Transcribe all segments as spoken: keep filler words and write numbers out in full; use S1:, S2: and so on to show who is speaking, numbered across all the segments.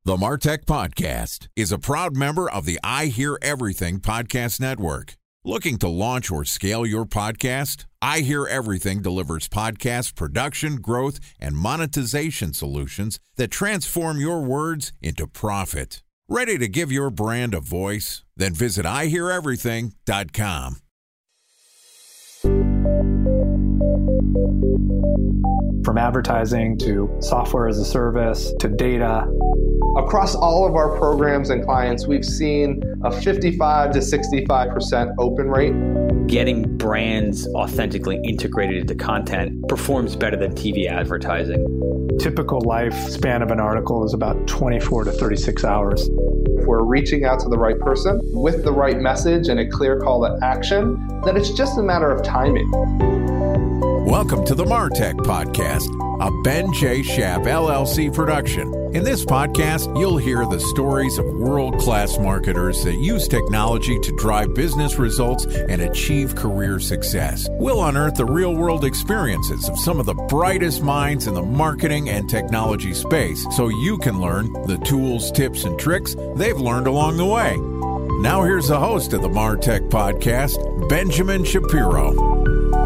S1: The MarTech Podcast is a proud member of the I Hear Everything Podcast Network. Looking to launch or scale your podcast? I Hear Everything delivers podcast production, growth, and monetization solutions that transform your words into profit. Ready to give your brand a voice? Then visit I hear everything dot com.
S2: From advertising to software as a service to data.
S3: Across all of our programs and clients, we've seen a fifty-five to sixty-five percent open rate.
S4: Getting brands authentically integrated into content performs better than T V advertising.
S2: Typical lifespan of an article is about twenty-four to thirty-six hours.
S3: If we're reaching out to the right person with the right message and a clear call to action, then it's just a matter of timing.
S1: Welcome to the MarTech Podcast, a Ben J. Schaap L L C production. In this podcast, you'll hear the stories of world-class marketers that use technology to drive business results and achieve career success. We'll unearth the real-world experiences of some of the brightest minds in the marketing and technology space so you can learn the tools, tips, and tricks they've learned along the way. Now here's the host of the MarTech Podcast, Benjamin Shapiro.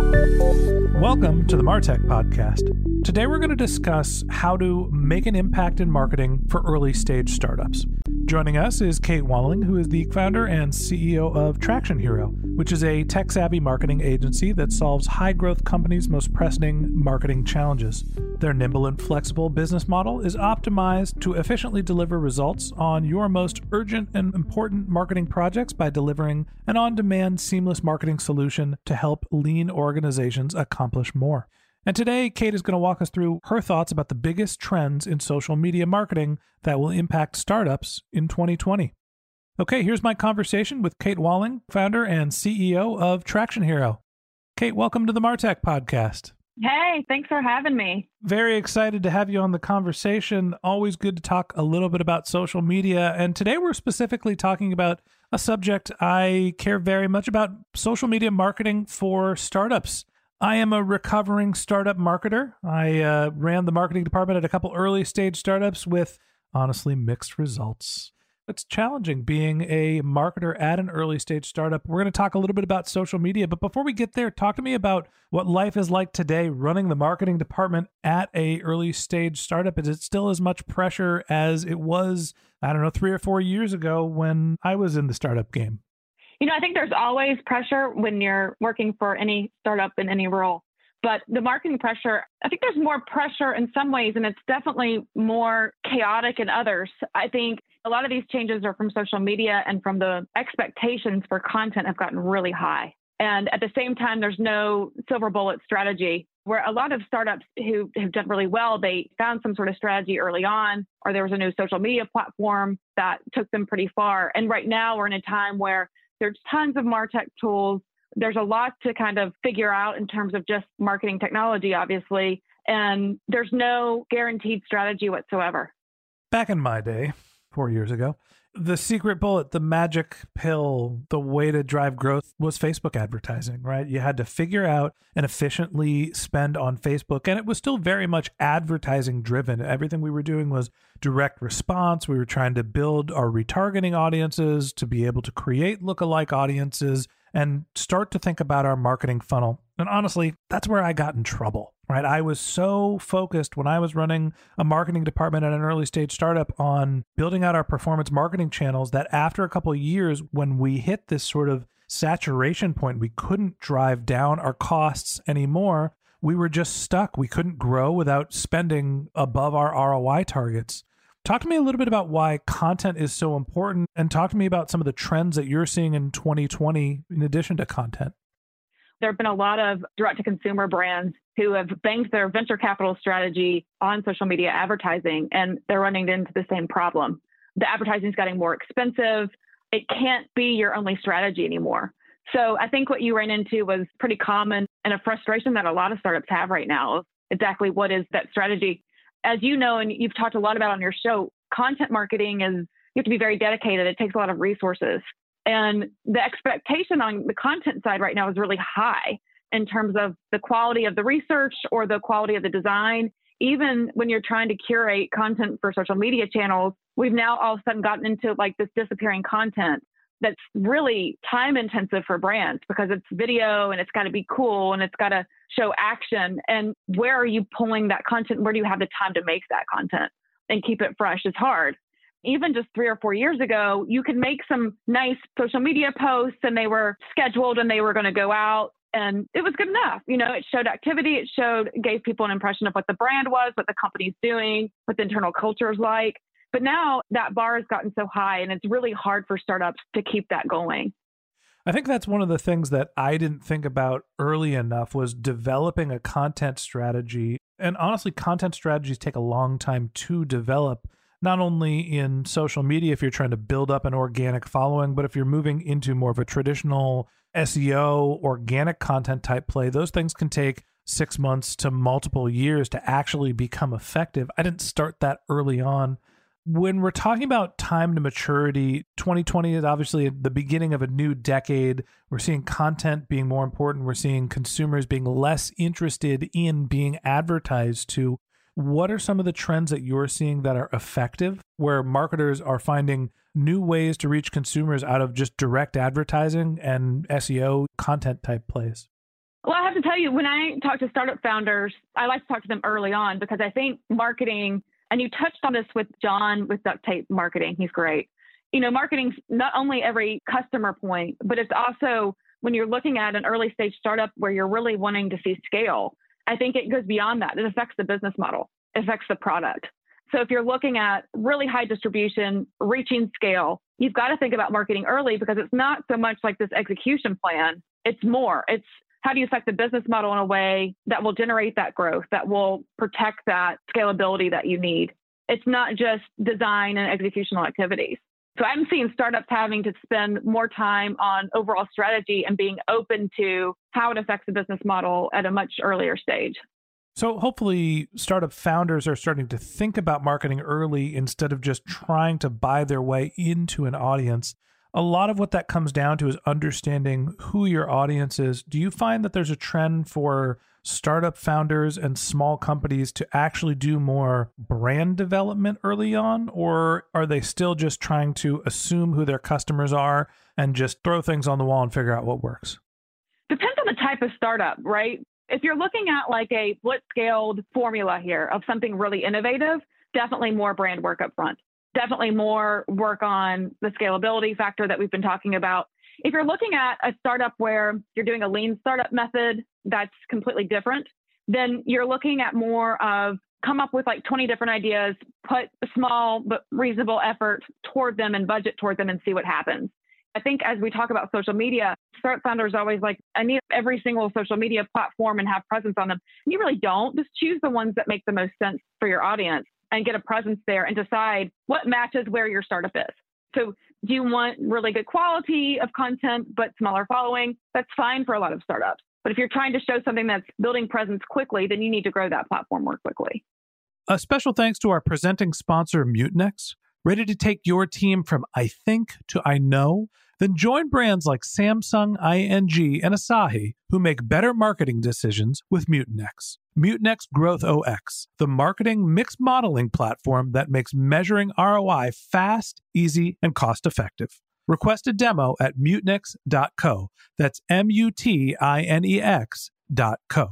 S5: Welcome to the MarTech Podcast. Today we're going to discuss how to make an impact in marketing for early stage startups. Joining us is Kate Walling, who is the founder and C E O of Traction Hero, which is a tech-savvy marketing agency that solves high-growth companies' most pressing marketing challenges. Their nimble and flexible business model is optimized to efficiently deliver results on your most urgent and important marketing projects by delivering an on-demand, seamless marketing solution to help lean organizations accomplish more. And today, Kate is going to walk us through her thoughts about the biggest trends in social media marketing that will impact startups in twenty twenty. Okay, here's my conversation with Kate Walling, founder and C E O of Traction Hero. Kate, welcome to the MarTech Podcast.
S6: Hey, thanks for having me.
S5: Very excited to have you on the conversation. Always good to talk a little bit about social media. And today we're specifically talking about a subject I care very much about, social media marketing for startups. I am a recovering startup marketer. I uh, ran the marketing department at a couple early stage startups with honestly mixed results. It's challenging being a marketer at an early stage startup. We're going to talk a little bit about social media, but before we get there, talk to me about what life is like today running the marketing department at a early stage startup. Is it still as much pressure as it was, I don't know, three or four years ago when I was in the startup game?
S6: You know, I think there's always pressure when you're working for any startup in any role. But the marketing pressure, I think there's more pressure in some ways, and it's definitely more chaotic in others. I think a lot of these changes are from social media and from the expectations for content have gotten really high. And at the same time, there's no silver bullet strategy, where a lot of startups who have done really well, they found some sort of strategy early on, or there was a new social media platform that took them pretty far. And right now we're in a time where there's tons of MarTech tools. There's a lot to kind of figure out in terms of just marketing technology, obviously, and there's no guaranteed strategy whatsoever.
S5: Back in my day, four years ago, the secret bullet, the magic pill, the way to drive growth was Facebook advertising, right? You had to figure out and efficiently spend on Facebook, and it was still very much advertising driven. Everything we were doing was direct response. We were trying to build our retargeting audiences to be able to create lookalike audiences and start to think about our marketing funnel. And honestly, that's where I got in trouble, right? I was so focused when I was running a marketing department at an early stage startup on building out our performance marketing channels that after a couple of years, when we hit this sort of saturation point, we couldn't drive down our costs anymore. We were just stuck. We couldn't grow without spending above our R O I targets. Talk to me a little bit about why content is so important, and talk to me about some of the trends that you're seeing in twenty twenty in addition to content.
S6: There have been a lot of direct-to-consumer brands who have banked their venture capital strategy on social media advertising, and they're running into the same problem. The advertising is getting more expensive. It can't be your only strategy anymore. So I think what you ran into was pretty common and a frustration that a lot of startups have right now. Exactly what is that strategy? As you know, and you've talked a lot about on your show, content marketing is, you have to be very dedicated. It takes a lot of resources. And the expectation on the content side right now is really high in terms of the quality of the research or the quality of the design. Even when you're trying to curate content for social media channels, we've now all of a sudden gotten into like this disappearing content that's really time intensive for brands because it's video and it's got to be cool and it's got to show action. And where are you pulling that content? Where do you have the time to make that content and keep it fresh? It's hard. Even just three or four years ago, you could make some nice social media posts and they were scheduled and they were going to go out and it was good enough. You know, it showed activity. It showed, gave people an impression of what the brand was, what the company's doing, what the internal culture is like. But now that bar has gotten so high and it's really hard for startups to keep that going.
S5: I think that's one of the things that I didn't think about early enough was developing a content strategy. And honestly, content strategies take a long time to develop, not only in social media if you're trying to build up an organic following, but if you're moving into more of a traditional S E O, organic content type play, those things can take six months to multiple years to actually become effective. I didn't start that early on. When we're talking about time to maturity, twenty twenty is obviously the beginning of a new decade. We're seeing content being more important. We're seeing consumers being less interested in being advertised to. What are some of the trends that you're seeing that are effective, where marketers are finding new ways to reach consumers out of just direct advertising and S E O content type plays?
S6: Well, I have to tell you, when I talk to startup founders, I like to talk to them early on because I think marketing, and you touched on this with John with Duct Tape Marketing. He's great. You know, marketing's not only every customer point, but it's also when you're looking at an early stage startup where you're really wanting to see scale. I think it goes beyond that. It affects the business model. It affects the product. So if you're looking at really high distribution, reaching scale, you've got to think about marketing early because it's not so much like this execution plan. It's more. It's how do you affect the business model in a way that will generate that growth, that will protect that scalability that you need. It's not just design and executional activities. So I'm seeing startups having to spend more time on overall strategy and being open to how it affects the business model at a much earlier stage.
S5: So hopefully startup founders are starting to think about marketing early instead of just trying to buy their way into an audience. A lot of what that comes down to is understanding who your audience is. Do you find that there's a trend for startup founders and small companies to actually do more brand development early on, or are they still just trying to assume who their customers are and just throw things on the wall and figure out what works?
S6: Depends on the type of startup, right? If you're looking at like a blitz-scaled formula here of something really innovative, definitely more brand work up front. Definitely more work on the scalability factor that we've been talking about. If you're looking at a startup where you're doing a lean startup method that's completely different, then you're looking at more of come up with like twenty different ideas, put a small but reasonable effort toward them and budget toward them and see what happens. I think as we talk about social media, startup founders are always like, I need every single social media platform and have presence on them. And you really don't. Just choose the ones that make the most sense for your audience and get a presence there and decide what matches where your startup is. So do you want really good quality of content, but smaller following? That's fine for a lot of startups. But if you're trying to show something that's building presence quickly, then you need to grow that platform more quickly.
S5: A special thanks to our presenting sponsor, Mutinex. Ready to take your team from I think to I know? Then join brands like Samsung, I N G, and Asahi who make better marketing decisions with Mutinex. Mutinex Growth O X, the marketing mix modeling platform that makes measuring R O I fast, easy, and cost-effective. Request a demo at mutinex dot co. That's M U T I N E X dot co.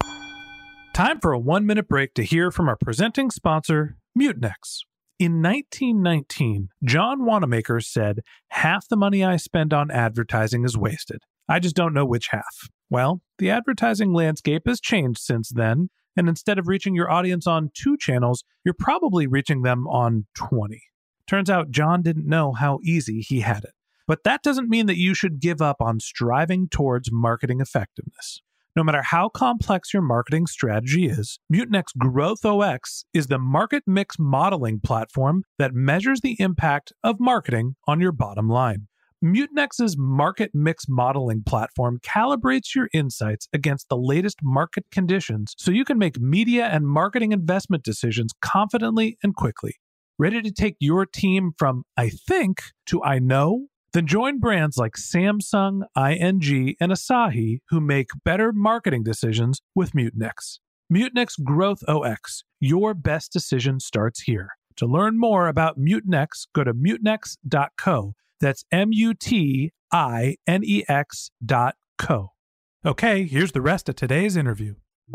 S5: Time for a one-minute break to hear from our presenting sponsor, Mutinex. In nineteen nineteen, John Wanamaker said, half the money I spend on advertising is wasted. I just don't know which half. Well, the advertising landscape has changed since then, and instead of reaching your audience on two channels, you're probably reaching them on twenty. Turns out John didn't know how easy he had it. But that doesn't mean that you should give up on striving towards marketing effectiveness. No matter how complex your marketing strategy is, Mutinex Growth O X is the market mix modeling platform that measures the impact of marketing on your bottom line. Mutinex's market mix modeling platform calibrates your insights against the latest market conditions so you can make media and marketing investment decisions confidently and quickly. Ready to take your team from I think to I know? Then join brands like Samsung, I N G, and Asahi who make better marketing decisions with Mutinex. Mutinex Growth O X. Your best decision starts here. To learn more about Mutinex, go to mutinex dot co. That's M U T I N E X dot co. Okay, here's the rest of today's interview.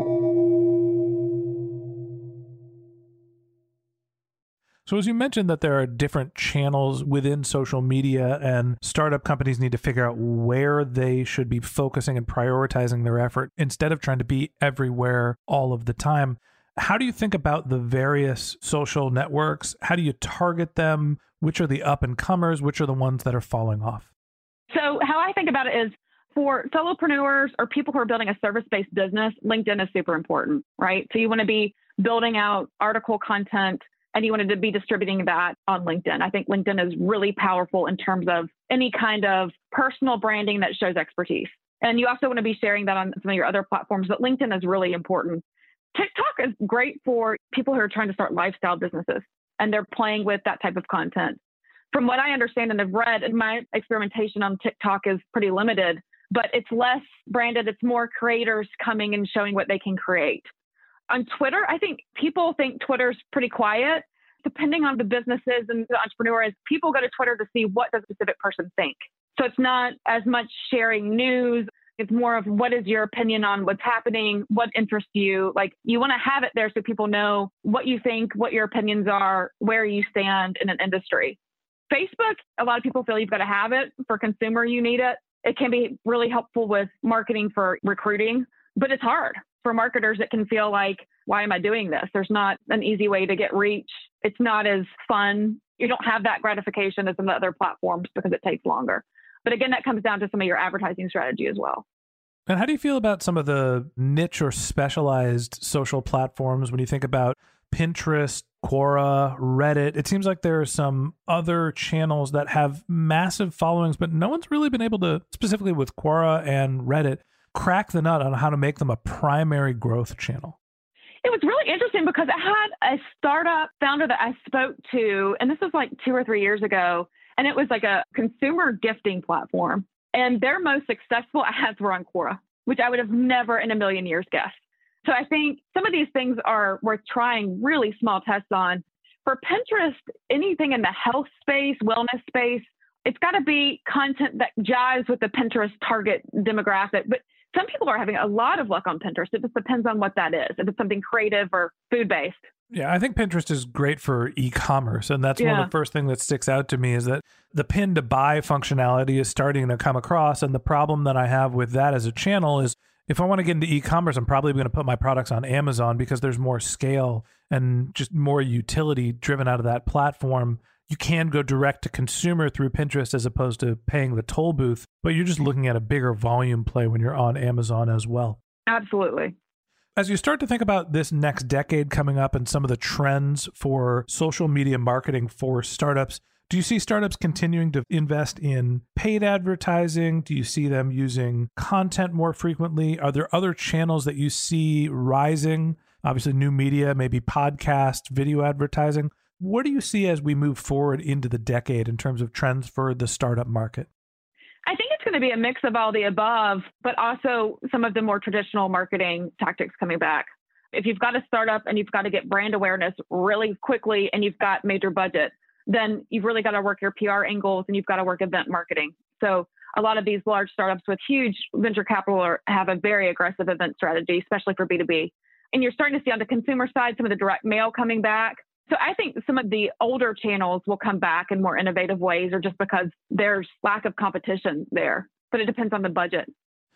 S5: So as you mentioned that there are different channels within social media and startup companies need to figure out where they should be focusing and prioritizing their effort instead of trying to be everywhere all of the time. How do you think about the various social networks? How do you target them? Which are the up and comers? Which are the ones that are falling off?
S6: So how I think about it is for solopreneurs or people who are building a service-based business, LinkedIn is super important, right? So you want to be building out article content and you wanted to be distributing that on LinkedIn. I think LinkedIn is really powerful in terms of any kind of personal branding that shows expertise. And you also want to be sharing that on some of your other platforms, but LinkedIn is really important. TikTok is great for people who are trying to start lifestyle businesses, and they're playing with that type of content. From what I understand and have read, and my experimentation on TikTok is pretty limited, but it's less branded. It's more creators coming and showing what they can create. On Twitter, I think people think Twitter's pretty quiet. Depending on the businesses and the entrepreneurs, people go to Twitter to see what does a specific person think. So it's not as much sharing news. It's more of what is your opinion on what's happening, what interests you. Like you want to have it there so people know what you think, what your opinions are, where you stand in an industry. Facebook, a lot of people feel you've got to have it. For consumer, you need it. It can be really helpful with marketing for recruiting, but it's hard. For marketers, it can feel like, why am I doing this? There's not an easy way to get reach. It's not as fun. You don't have that gratification as in the other platforms because it takes longer. But again, that comes down to some of your advertising strategy as well.
S5: And how do you feel about some of the niche or specialized social platforms when you think about Pinterest, Quora, Reddit? It seems like there are some other channels that have massive followings, but no one's really been able to, specifically with Quora and Reddit, crack the nut on how to make them a primary growth channel.
S6: It was really interesting because I had a startup founder that I spoke to, and this was like two or three years ago, and it was like a consumer gifting platform. And their most successful ads were on Quora, which I would have never in a million years guessed. So I think some of these things are worth trying really small tests on. For Pinterest, anything in the health space, wellness space, it's got to be content that jives with the Pinterest target demographic. But some people are having a lot of luck on Pinterest. It just depends on what that is, if it's something creative or food-based.
S5: Yeah, I think Pinterest is great for e-commerce. And that's yeah. one of the first things that sticks out to me is that the pin to buy functionality is starting to come across. And the problem that I have with that as a channel is if I want to get into e-commerce, I'm probably going to put my products on Amazon because there's more scale and just more utility driven out of that platform. You can go direct to consumer through Pinterest as opposed to paying the toll booth, but you're just looking at a bigger volume play when you're on Amazon as well.
S6: Absolutely.
S5: As you start to think about this next decade coming up and some of the trends for social media marketing for startups, do you see startups continuing to invest in paid advertising? Do you see them using content more frequently? Are there other channels that you see rising? Obviously, new media, maybe podcast, video advertising. What do you see as we move forward into the decade in terms of trends for the startup market?
S6: I think it's going to be a mix of all the above, but also some of the more traditional marketing tactics coming back. If you've got a startup and you've got to get brand awareness really quickly and you've got major budget, then you've really got to work your P R angles and you've got to work event marketing. So a lot of these large startups with huge venture capital are, have a very aggressive event strategy, especially for B two B. And you're starting to see on the consumer side, some of the direct mail coming back. So I think some of the older channels will come back in more innovative ways or just because there's lack of competition there, but it depends on the budget.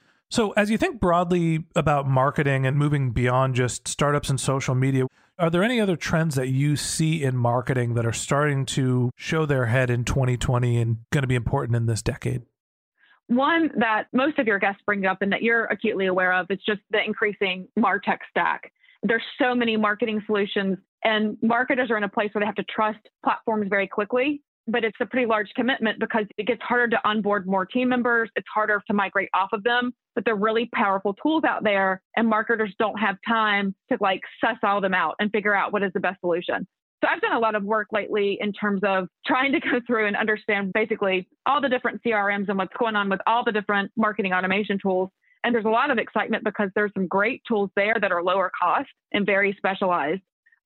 S5: So as you think broadly about marketing and moving beyond just startups and social media, are there any other trends that you see in marketing that are starting to show their head in twenty twenty and going to be important in this decade?
S6: One that most of your guests bring up and that you're acutely aware of is just the increasing MarTech stack. There's so many marketing solutions and marketers are in a place where they have to trust platforms very quickly, but it's a pretty large commitment because it gets harder to onboard more team members. It's harder to migrate off of them, but they're really powerful tools out there and marketers don't have time to like suss all them out and figure out what is the best solution. So I've done a lot of work lately in terms of trying to go through and understand basically all the different C R Ms and what's going on with all the different marketing automation tools. And there's a lot of excitement because there's some great tools there that are lower cost and very specialized.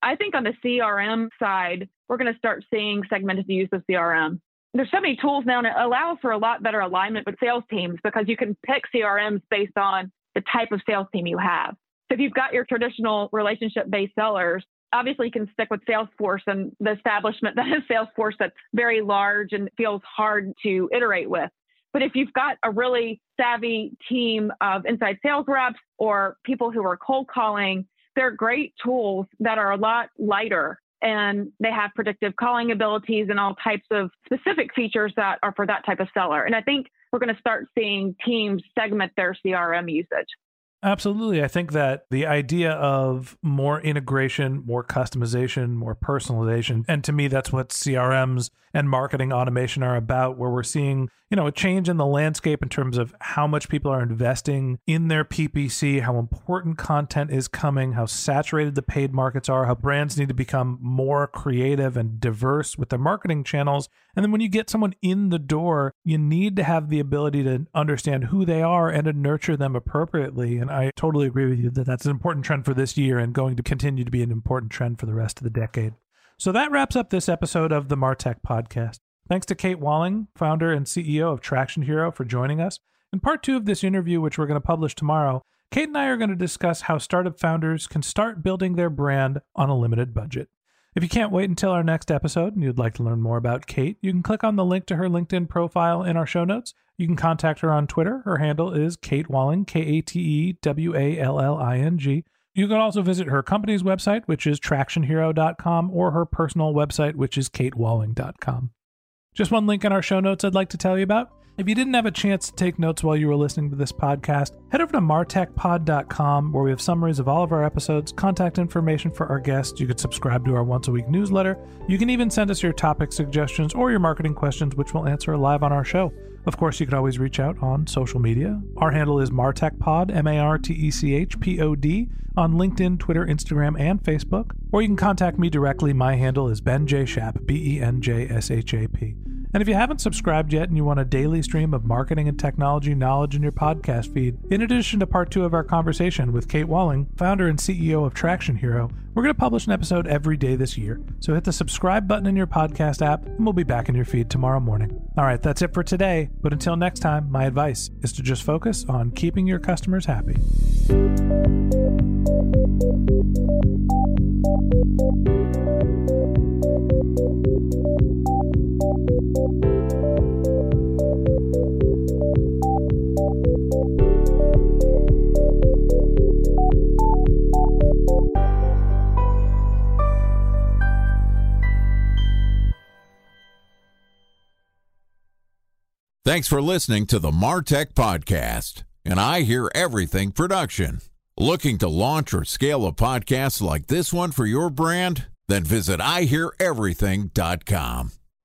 S6: I think on the C R M side, we're going to start seeing segmented use of C R M. There's so many tools now, and it allows for a lot better alignment with sales teams because you can pick C R Ms based on the type of sales team you have. So if you've got your traditional relationship-based sellers, obviously you can stick with Salesforce and the establishment that is Salesforce that's very large and feels hard to iterate with. But if you've got a really savvy team of inside sales reps or people who are cold calling, they're great tools that are a lot lighter, and they have predictive calling abilities and all types of specific features that are for that type of seller. And I think we're going to start seeing teams segment their C R M usage.
S5: Absolutely. I think that the idea of more integration, more customization, more personalization, and to me, that's what C R Ms and marketing automation are about, where we're seeing, you know, a change in the landscape in terms of how much people are investing in their P P C, how important content is coming, how saturated the paid markets are, how brands need to become more creative and diverse with their marketing channels. And then when you get someone in the door, you need to have the ability to understand who they are and to nurture them appropriately. And I totally agree with you that that's an important trend for this year and going to continue to be an important trend for the rest of the decade. So that wraps up this episode of the Martech Podcast. Thanks to Kate Walling, founder and C E O of Traction Hero, for joining us. In part two of this interview, which we're going to publish tomorrow, Kate and I are going to discuss how startup founders can start building their brand on a limited budget. If you can't wait until our next episode and you'd like to learn more about Kate, you can click on the link to her LinkedIn profile in our show notes. You can contact her on Twitter. Her handle is Kate Walling, K A T E W A L L I N G. You can also visit her company's website, which is traction hero dot com, or her personal website, which is kate walling dot com. Just one link in our show notes I'd like to tell you about. If you didn't have a chance to take notes while you were listening to this podcast, head over to martech pod dot com, where we have summaries of all of our episodes, contact information for our guests. You could subscribe to our once-a-week newsletter. You can even send us your topic suggestions or your marketing questions, which we'll answer live on our show. Of course, you can always reach out on social media. Our handle is MartechPod, M A R T E C H P O D, on LinkedIn, Twitter, Instagram, and Facebook. Or you can contact me directly. My handle is Ben J. Shap, B E N J S H A P. And if you haven't subscribed yet and you want a daily stream of marketing and technology knowledge in your podcast feed, in addition to part two of our conversation with Kate Walling, founder and C E O of Traction Hero, we're going to publish an episode every day this year. So hit the subscribe button in your podcast app, and we'll be back in your feed tomorrow morning. All right, that's it for today. But until next time, my advice is to just focus on keeping your customers happy.
S1: Thanks for listening to the Martech Podcast, an I Hear Everything production. Looking to launch or scale a podcast like this one for your brand? Then visit I hear everything dot com.